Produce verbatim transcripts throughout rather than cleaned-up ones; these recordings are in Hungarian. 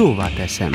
szóvá teszem.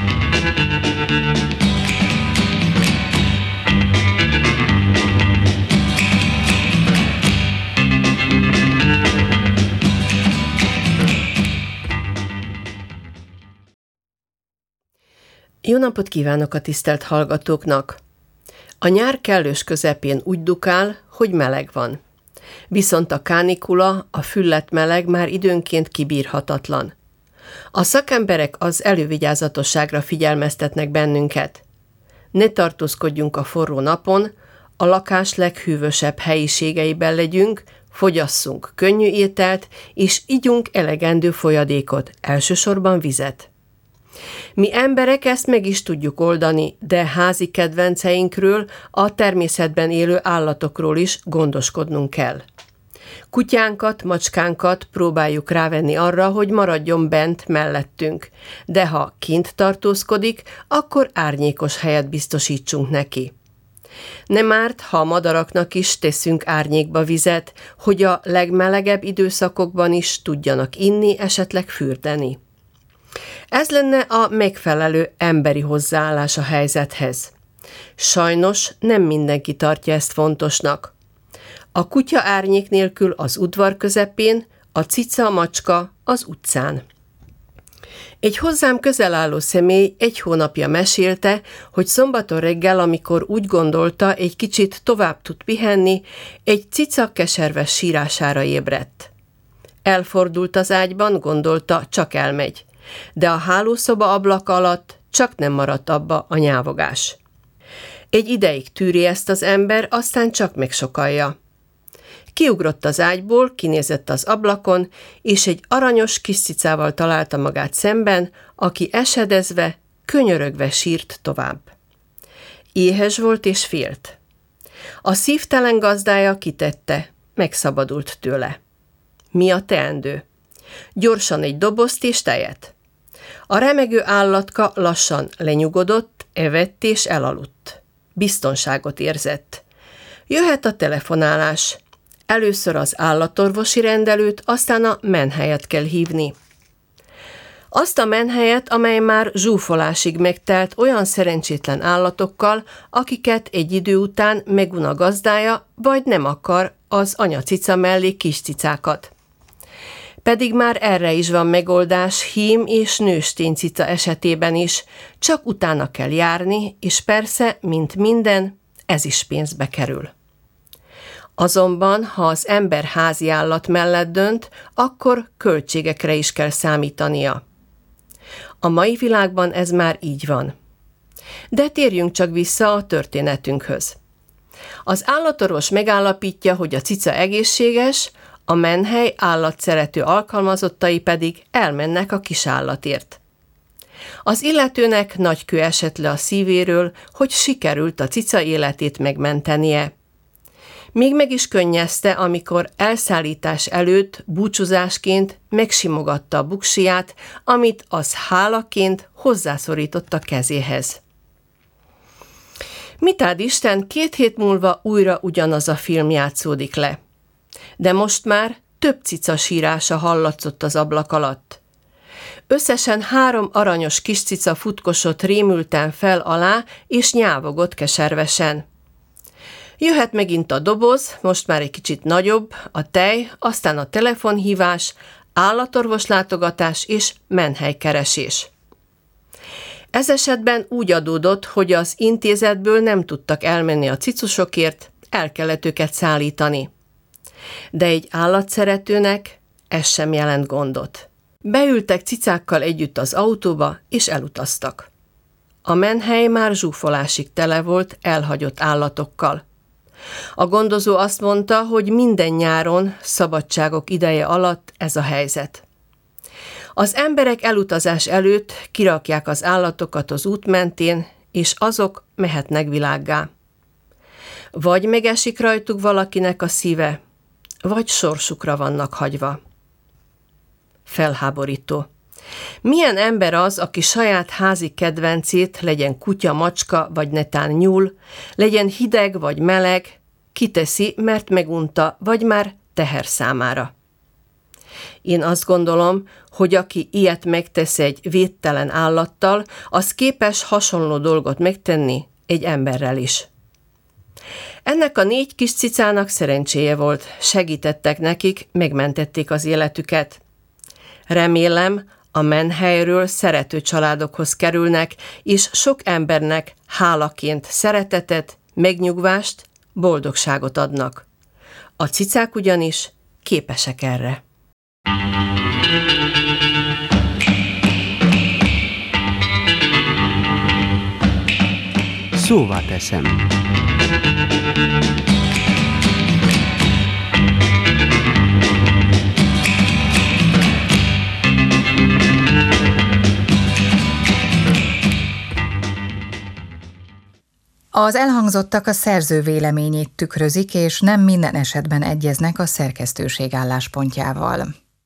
Jó napot kívánok a tisztelt hallgatóknak! A nyár kellős közepén úgy dukál, hogy meleg van. Viszont a kánikula, a fülledt meleg már időnként kibírhatatlan. A szakemberek az elővigyázatosságra figyelmeztetnek bennünket. Ne tartózkodjunk a forró napon, a lakás leghűvösebb helyiségeiben legyünk, fogyasszunk könnyű ételt, és igyunk elegendő folyadékot, elsősorban vizet. Mi emberek ezt meg is tudjuk oldani, de házi kedvenceinkről, a természetben élő állatokról is gondoskodnunk kell. Kutyánkat, macskánkat próbáljuk rávenni arra, hogy maradjon bent mellettünk, de ha kint tartózkodik, akkor árnyékos helyet biztosítsunk neki. Nem árt, ha a madaraknak is teszünk árnyékba vizet, hogy a legmelegebb időszakokban is tudjanak inni, esetleg fürdeni. Ez lenne a megfelelő emberi hozzáállás a helyzethez. Sajnos nem mindenki tartja ezt fontosnak. A kutya árnyék nélkül az udvar közepén, a cica, macska az utcán. Egy hozzám közel álló személy egy hónapja mesélte, hogy szombaton reggel, amikor úgy gondolta, egy kicsit tovább tud pihenni, egy cica keserves sírására ébredt. Elfordult az ágyban, gondolta, csak elmegy. De a hálószoba ablaka alatt csak nem maradt abba a nyávogás. Egy ideig tűri ezt az ember, aztán csak megsokalja. Kiugrott az ágyból, kinézett az ablakon, és egy aranyos kis cicával találta magát szemben, aki esedezve, könyörögve sírt tovább. Éhes volt és félt. A szívtelen gazdája kitette, megszabadult tőle. Mi a teendő? Gyorsan egy dobozt és tejet. A remegő állatka lassan lenyugodott, evett és elaludt. Biztonságot érzett. Jöhet a telefonálás. Először az állatorvosi rendelőt, aztán a menhelyet kell hívni. Azt a menhelyet, amely már zsúfolásig megtelt olyan szerencsétlen állatokkal, akiket egy idő után megun a gazdája, vagy nem akar az anyacica mellé kis cicákat. Pedig már erre is van megoldás hím és nőstény cica esetében is, csak utána kell járni, és persze, mint minden, ez is pénzbe kerül. Azonban, ha az ember házi állat mellett dönt, akkor költségekre is kell számítania. A mai világban ez már így van. De térjünk csak vissza a történetünkhöz. Az állatorvos megállapítja, hogy a cica egészséges, a menhely állatszerető alkalmazottai pedig elmennek a kisállatért. Az illetőnek nagy kő esett le a szívéről, hogy sikerült a cica életét megmentenie. Még meg is könnyezte, amikor elszállítás előtt búcsúzásként megsimogatta a buksiját, amit az hálaként hozzászorított a kezéhez. Mit áld Isten, két hét múlva újra ugyanaz a film játszódik le. De most már több cica sírása hallatszott az ablak alatt. Összesen három aranyos kis cica futkosott rémülten fel alá, és nyávogott keservesen. Jöhet megint a doboz, most már egy kicsit nagyobb, a tej, aztán a telefonhívás, állatorvos látogatás és menhelykeresés. Ez esetben úgy adódott, hogy az intézetből nem tudtak elmenni a cicusokért, el kellett őket szállítani. De egy állatszeretőnek ez sem jelent gondot. Beültek cicákkal együtt az autóba, és elutaztak. A menhely már zsúfolásig tele volt elhagyott állatokkal. A gondozó azt mondta, hogy minden nyáron, szabadságok ideje alatt ez a helyzet. Az emberek elutazás előtt kirakják az állatokat az út mentén, és azok mehetnek világgá. Vagy megesik rajtuk valakinek a szíve, vagy sorsukra vannak hagyva. Felháborító. Milyen ember az, aki saját házi kedvencét, legyen kutya, macska, vagy netán nyúl, legyen hideg vagy meleg, kiteszi, mert megunta, vagy már teher számára. Én azt gondolom, hogy aki ilyet megtesz egy védtelen állattal, az képes hasonló dolgot megtenni egy emberrel is. Ennek a négy kis cicának szerencséje volt, segítettek nekik, megmentették az életüket. Remélem, a menhelyről szerető családokhoz kerülnek, és sok embernek hálaként szeretetet, megnyugvást, boldogságot adnak. A cicák ugyanis képesek erre. Szóvá teszem. Az elhangzottak a szerző véleményét tükrözik, és nem minden esetben egyeznek a szerkesztőség álláspontjával.